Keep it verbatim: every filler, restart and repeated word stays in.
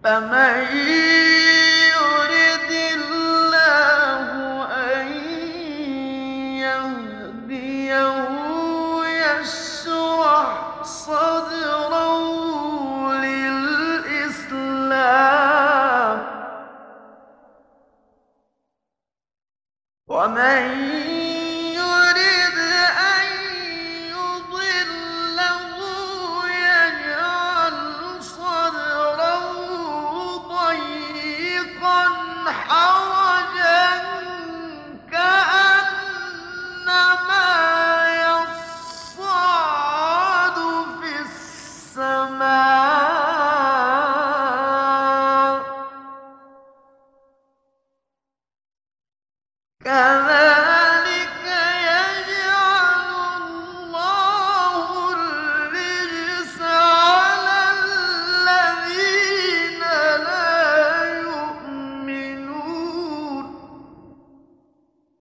فمن يرد الله أن يهديه يشرح صدره للإسلام ومن يرد أن يضله يجعل صدره ضيقا حرجا كأنما يصعد في السماء